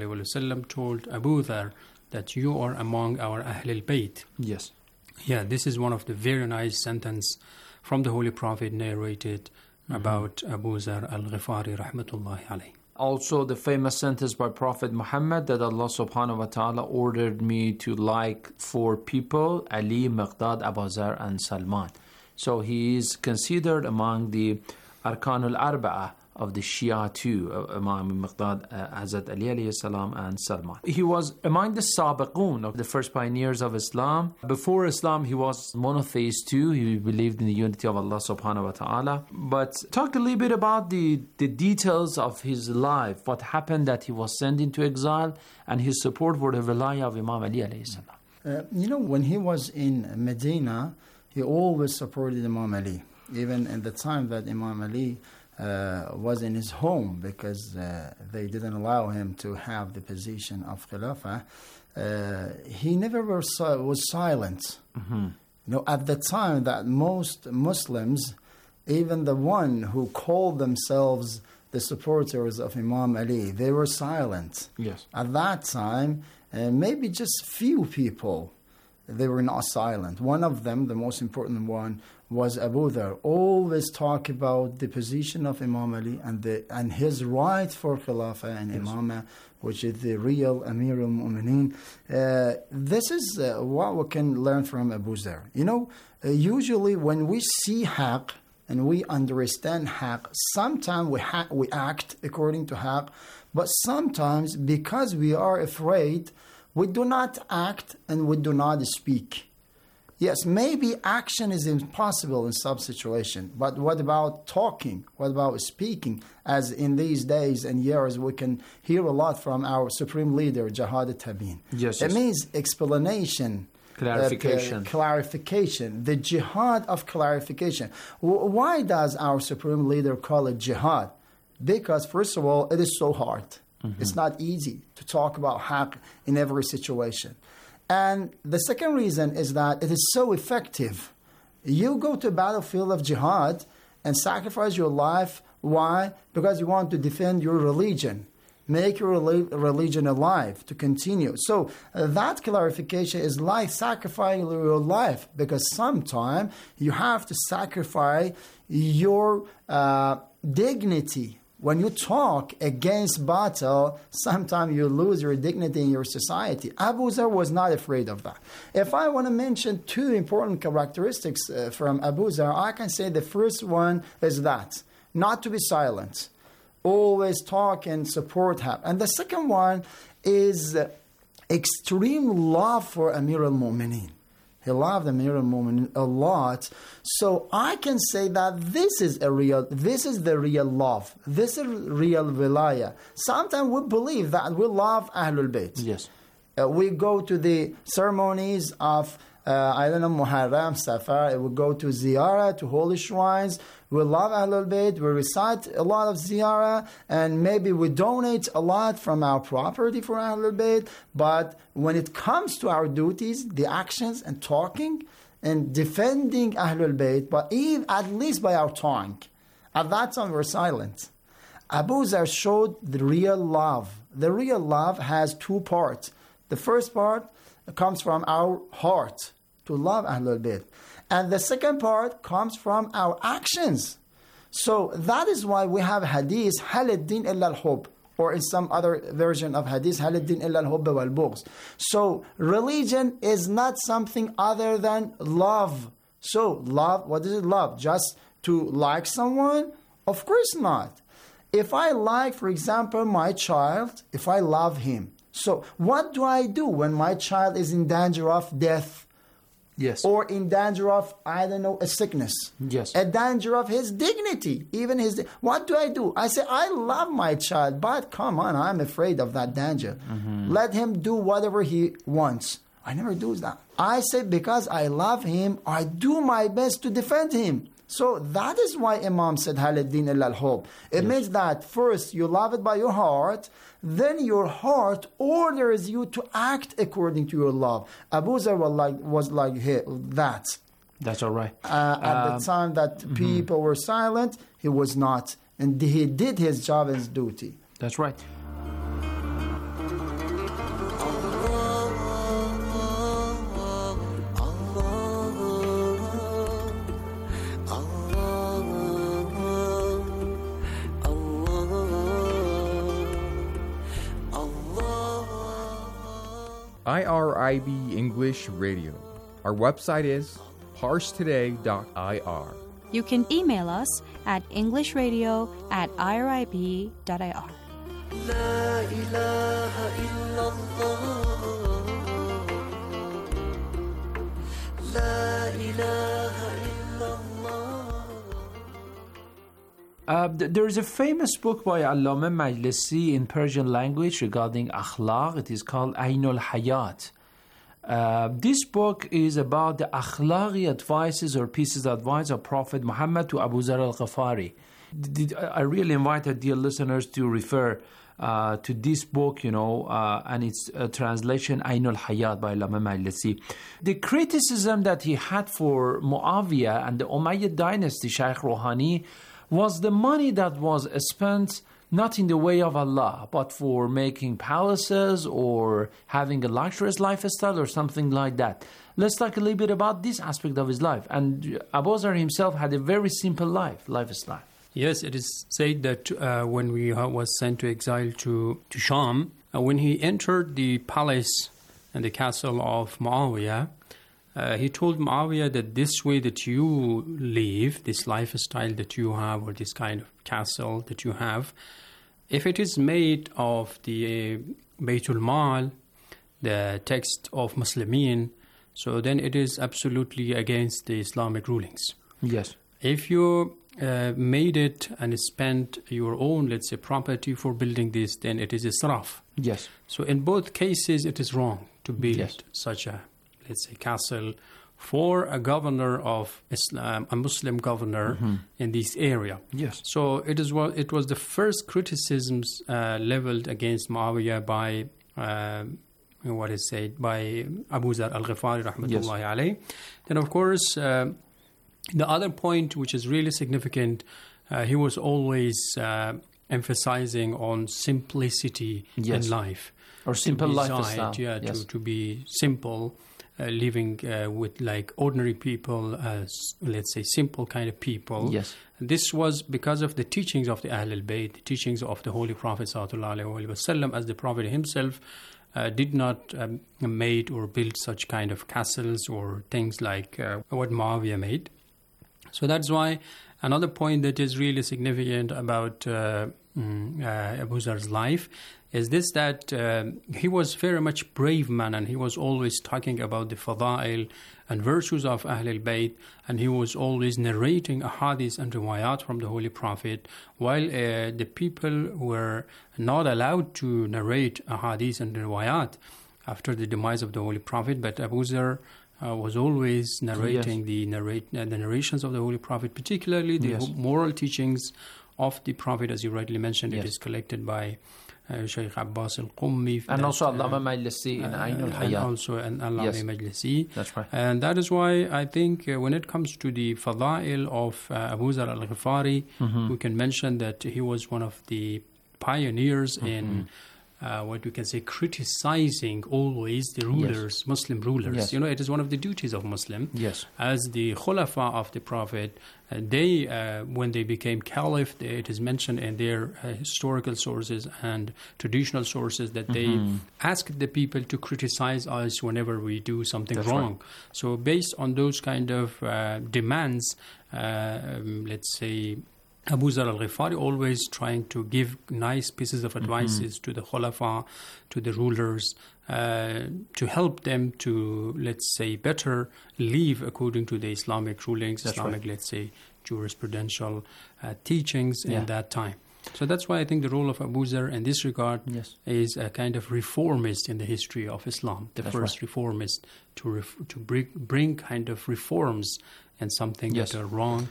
ﷺ told Abu Dhar that you are among our Ahlul Bayt. Yes. Yeah, this is one of the very nice sentence from the Holy Prophet narrated mm-hmm. about Abu Dhar al-Ghifari rahmatullahi alayhi. Also, the famous sentence by Prophet Muhammad that Allah subhanahu wa ta'ala ordered me to like four people, Ali, Miqdad, Abu Dhar, and Salman. So he is considered among the Arkan al-Arba'ah of the Shia too, uh, Imam Miqdad, uh, Hazrat Ali alayhi salam, and Salman. He was among the Sabiqun, of the first pioneers of Islam. Before Islam, he was monotheist too. He believed in the unity of Allah subhanahu wa ta'ala. But talk a little bit about the, the details of his life, what happened that he was sent into exile, and his support for the Wilayah of Imam Ali alayhi salam. Uh, you know, when he was in Medina, he always supported Imam Ali, even in the time that Imam Ali Uh, was in his home, because uh, they didn't allow him to have the position of Khilafah. Uh, he never was, uh, was silent. Mm-hmm. You know, at the time that most Muslims, even the one who called themselves the supporters of Imam Ali, they were silent. Yes. At that time, uh, maybe just few people, they were not silent. One of them, the most important one, was Abu Dhar. Always talk about the position of Imam Ali and the and his right for Khilafah and yes. Imamah, which is the real Amir al-Mu'mineen. Uh, this is uh, what we can learn from Abu Dhar. You know, uh, usually when we see haqq and we understand haqq, sometimes we, ha- we act according to haqq, but sometimes because we are afraid, we do not act and we do not speak. Yes, maybe action is impossible in some situation, but what about talking? What about speaking? As in these days and years, we can hear a lot from our supreme leader, Jihad al-Tabin. Yes, it yes. means explanation. Clarification. Uh, clarification. The jihad of clarification. W- why does our supreme leader call it jihad? Because, first of all, it is so hard. Mm-hmm. It's not easy to talk about haqq in every situation. And the second reason is that it is so effective. You go to a battlefield of jihad and sacrifice your life. Why? Because you want to defend your religion. Make your religion alive to continue. So uh, that clarification is like sacrificing your life, because sometimes you have to sacrifice your uh, dignity. When you talk against battle, sometimes you lose your dignity in your society. Abu Dhar was not afraid of that. If I want to mention two important characteristics uh, from Abu Dhar, I can say the first one is that, not to be silent. Always talk and support him. And the second one is uh, extreme love for Amir al-Mu'mineen. He loved Amir al-Mu'mineen a lot. So I can say that this is a real, this is the real love. This is real wilayah. Sometimes we believe that we love Ahlul Bayt. Yes. Uh, we go to the ceremonies of, uh, I don't know, Muharram, Safar. We go to ziyarah, to holy shrines. We love Ahlul Bayt. We recite a lot of ziyarah, and maybe we donate a lot from our property for Ahlul Bayt. But when it comes to our duties, the actions and talking and defending Ahlul Bayt, but even, at least by our tongue, at that time we're silent. Abu Dhar showed the real love. The real love has two parts. The first part comes from our heart, to love Ahlul Bayt. And the second part comes from our actions. So that is why we have hadith, hal ad-din illa al-hub, or in some other version of hadith, hal ad-din illa al-hub wal-bughz. So religion is not something other than love. So love, what is it love? Just to like someone? Of course not. If I like, for example, my child, if I love him, so what do I do when my child is in danger of death? Yes. Or in danger of, I don't know, a sickness. Yes. A danger of his dignity. Even his. What do I do? I say, I love my child, but come on, I'm afraid of that danger. Mm-hmm. Let him do whatever he wants. I never do that. I say, because I love him, I do my best to defend him. So that is why Imam said, Hal ad-din illa al-hub. It yes. means that first you love it by your heart, then your heart orders you to act according to your love. Abu Zar was like, was like hey, that. That's all right. Uh, at um, the time that mm-hmm. people were silent, he was not. And he did his job and his duty. That's right. I R I B English Radio. Our website is pars today dot I R. You can email us at englishradio at I R I B dot I R. La ilaha illallah. La ilaha illallah. Uh, th- there is a famous book by Allama Majlisi in Persian language regarding akhlaq. It is called Ainul Hayat. Uh, this book is about the akhlaqi advices or pieces of advice of Prophet Muhammad to Abu Zar al-Ghifari. I really invite our dear listeners to refer uh, to this book, you know, uh, and its uh, translation, Ainul Hayat by Allama Majlisi. The criticism that he had for Muawiyah and the Umayyad dynasty, Shaykh Rouhani, was the money that was spent not in the way of Allah, but for making palaces or having a luxurious lifestyle or something like that. Let's talk a little bit about this aspect of his life. And Abu Zar himself had a very simple life, lifestyle. Yes, it is said that uh, when he was sent to exile to, to Sham, uh, when he entered the palace and the castle of Muawiyah, Uh, he told Muawiyah that this way that you live, this lifestyle that you have, or this kind of castle that you have, if it is made of the uh, Baytul Mal, the text of Muslimin, so then it is absolutely against the Islamic rulings. Yes. If you uh, made it and spent your own, let's say, property for building this, then it is israf. Yes. So in both cases, it is wrong to build yes. such a, let's say, castle for a governor of Islam, a Muslim governor mm-hmm. in this area. Yes. So it is what it was the first criticisms uh, leveled against Muawiyah by uh, what is said by Abu Zar al-Ghifari rahmatullahi yes. alayh. Then of course uh, the other point which is really significant, uh, he was always uh, emphasizing on simplicity yes. in life. Or simple lifestyle. Yeah, yes. to, to be simple. Uh, living uh, with like ordinary people, as let's say simple kind of people. Yes. This was because of the teachings of the Ahl al-Bayt, the teachings of the Holy Prophet sallallahu alaihi wasallam, as the Prophet himself uh, did not um, made or build such kind of castles or things like uh, what Muawiyah made. So that's why another point that is really significant about uh, mm, uh, Abu Zar's life is this, that uh, he was very much brave man, and he was always talking about the fada'il and virtues of Ahl al-Bayt, and he was always narrating ahadith and riwayat from the Holy Prophet, while uh, the people were not allowed to narrate ahadith and riwayat after the demise of the Holy Prophet. But Abu Zar uh, was always narrating yes. the, narrate, uh, the narrations of the Holy Prophet, particularly the yes. moral teachings of the Prophet, as you rightly mentioned. Yes. It is collected by Uh, Shaykh Abbas al-Qummi. And that, also Allama Majlisi in uh, Ainul Hayat. And also an Allama yes. Majlisi. That's right. And that is why I think uh, when it comes to the fada'il of uh, Abu Zar al-Ghifari, mm-hmm. we can mention that he was one of the pioneers mm-hmm. in uh, what we can say criticizing always the rulers, yes. Muslim rulers. Yes. You know, it is one of the duties of Muslim. Yes. As the khulafa of the Prophet, uh, they, uh, when they became caliph, they, it is mentioned in their uh, historical sources and traditional sources that they mm-hmm. asked the people to criticize us whenever we do something That's wrong. Right. So based on those kind of uh, demands, uh, um, let's say, Abu Zar al-Ghifari always trying to give nice pieces of advices mm-hmm. to the khulafa, to the rulers, uh, to help them to, let's say, better live according to the Islamic rulings, that's Islamic, right. let's say, jurisprudential uh, teachings yeah. in that time. So that's why I think the role of Abu Zar in this regard yes. is a kind of reformist in the history of Islam, the that's first right. reformist to ref- to bring, bring kind of reforms and something yes. that are wrong.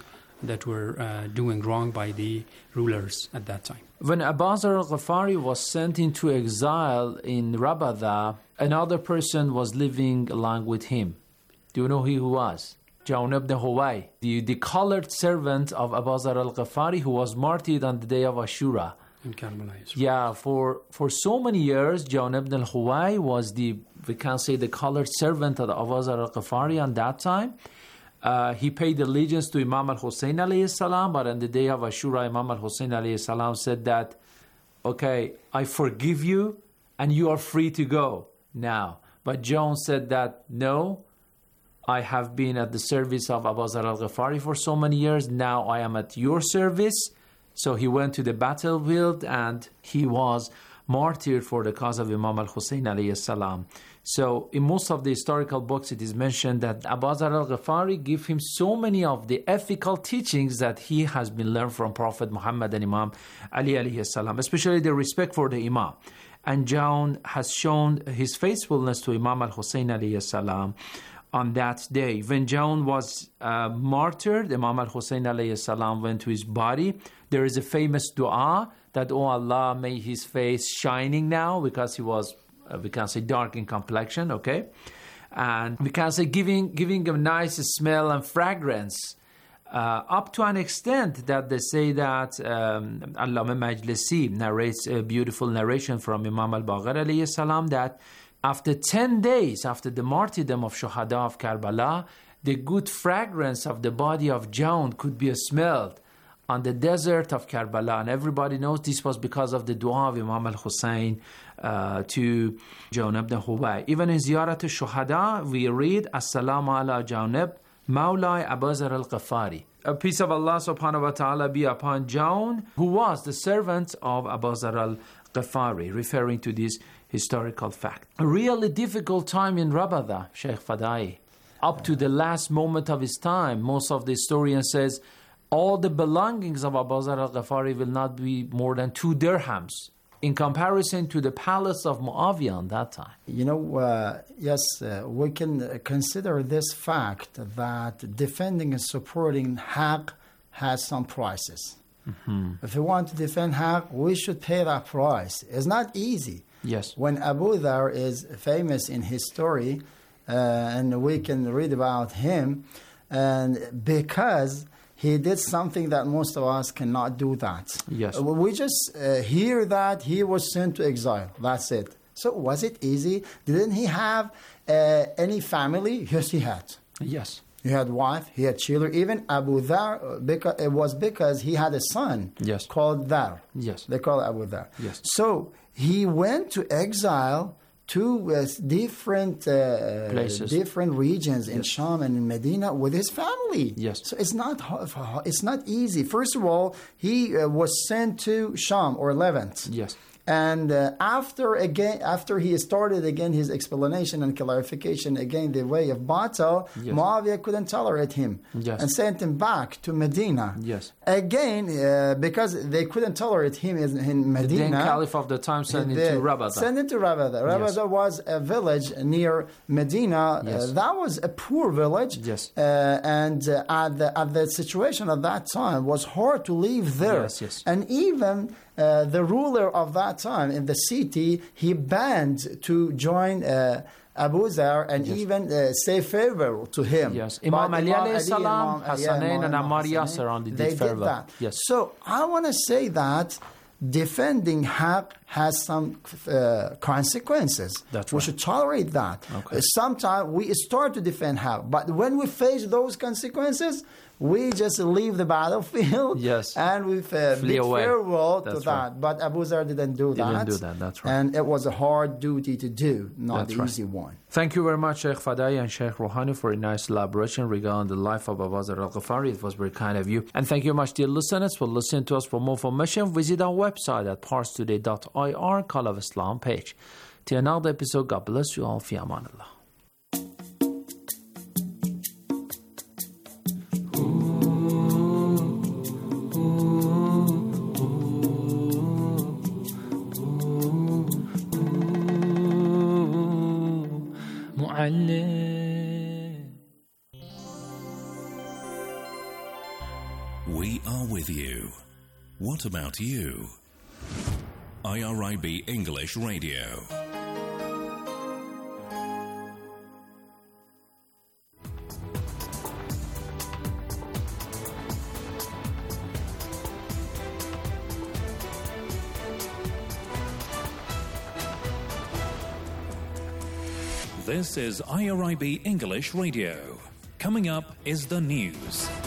that were uh, doing wrong by the rulers at that time. When Abu Dharr al-Ghifari was sent into exile in Rabada, another person was living along with him. Do you know who he was? Jawn ibn Huway, the, the colored servant of Abu Dharr al-Ghifari who was martyred on the day of Ashura. In Karbala, yes. Yeah, for, for so many years, Jawn ibn al-Huway was the, we can say, the colored servant of Abu Dharr al-Ghifari on that time. Uh, he paid allegiance to Imam al-Hussein alayhi salam, but on the day of Ashura, Imam al-Hussein alayhi salam said that, okay, I forgive you and you are free to go now. But Jawn said that, no, I have been at the service of Abu Dharr al-Ghifari for so many years, now I am at your service. So he went to the battlefield and he was martyred for the cause of Imam al-Hussein alayhi salam. So in most of the historical books it is mentioned that Abu Dharr al-Ghifari gave him so many of the ethical teachings that he has been learned from Prophet Muhammad and Imam Ali alayhi salam, especially the respect for the Imam. And Jawn has shown his faithfulness to Imam al-Hussein alayhi salam on that day. When Jawn was uh, martyred, Imam al-Hussein alayhi salam went to his body. There is a famous dua that, oh Allah, may his face shining now, because he was, uh, we can say, dark in complexion, okay? And we can say giving, giving a nice smell and fragrance, uh, up to an extent that they say that um, Allama Majlisi narrates a beautiful narration from Imam al-Baqir alayhi salam that after ten days after the martyrdom of Shuhada of Karbala, the good fragrance of the body of Jawn could be smelled on the desert of Karbala. And everybody knows this was because of the dua of Imam al-Hussein uh, to Jawn ibn Huway. Even in Ziyarat al-Shuhada, we read, As-salamu ala Jawnib, Mawlai Abu Dharr al-Ghifari. A peace of Allah subhanahu wa ta'ala be upon Jawn, who was the servant of Abu Dharr al-Ghifari, referring to this historical fact. A really difficult time in Rabada, Sheikh Fadai. Up to the last moment of his time, most of the historians says, all the belongings of Abu Dharr al-Ghifari will not be more than two dirhams in comparison to the palace of Muawiyah on that time. You know, uh, yes, uh, we can consider this fact that defending and supporting Haqq has some prices. Mm-hmm. If we want to defend Haqq, we should pay that price. It's not easy. Yes. When Abu Dharr is famous in his story, uh, and we can read about him, and because he did something that most of us cannot do that. Yes. We just uh, hear that he was sent to exile. That's it. So was it easy? Didn't he have uh, any family? Yes, he had. Yes. He had wife, he had children. Even Abu Dharr, because, it was because he had a son yes. called Dharr. Yes. They call it Abu Dharr. Yes. So he went to exile to uh, different uh, places, different regions yes. in Sham and in Medina with his family. Yes. So it's not it's not easy. First of all, he uh, was sent to Sham or Levant. Yes. And uh, after again, after he started again his explanation and clarification again the way of Batal, yes. Muawiyah couldn't tolerate him yes. and sent him back to Medina. Yes. Again, uh, because they couldn't tolerate him in, in Medina. The then Caliph of the time sent him to Rabada. Sent him to Rabada. Rabada yes. was a village near Medina. Yes. Uh, that was a poor village. Yes. Uh, and uh, at the at the situation at that time was hard to live there. Yes. Yes. And even Uh, the ruler of that time in the city, he banned to join uh, Abu Dharr and yes. even uh, say farewell to him. Yes, Imam Ali alayhi salam, Hassanain and Ammar Yasir on the they farewell. did that. Yes. So I want to say that defending Haqq has some uh, consequences. That's we right. should tolerate that. Okay. Uh, Sometimes we start to defend Haqq, but when we face those consequences, we just leave the battlefield yes. and we uh, bid farewell to That's that. Right. But Abu Dharr didn't do that. Didn't do that, that's right. And it was a hard duty to do, not that's the right. easy one. Thank you very much, Sheikh Fadai and Sheikh Rouhani, for a nice elaboration regarding the life of Abu Dharr al-Ghifari. It was very kind of you. And thank you much, dear listeners, for listening to us. For more information, visit our website at pars today dot I R, Call of Islam page. Till another episode, God bless you all. Fi aman Allah. with you. What about you? I R I B English Radio. This is I R I B English Radio. Coming up is the news.